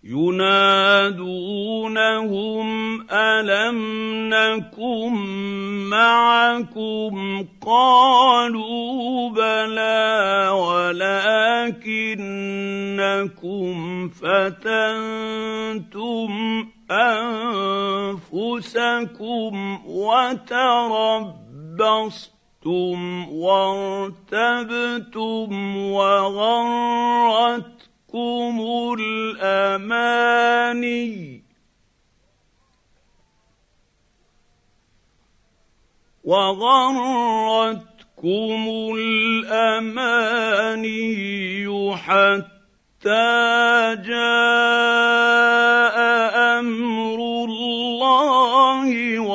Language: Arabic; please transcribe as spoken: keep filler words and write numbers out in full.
ينادونهم ألم نكن معكم قالوا بلى ولكنكم فتنتم أنفسكم وتربصتم وارتبتم وغرتكم الأماني وغرتكم الأماني حتى جاء أمر الله